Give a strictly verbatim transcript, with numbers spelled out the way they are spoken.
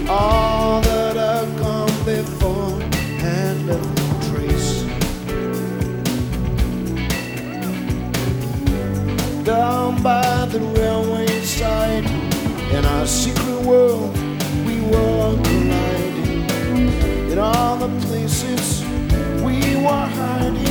All that have come before had left no trace. Down by the railway side, in our secret world, we were colliding. In all the places we were hiding.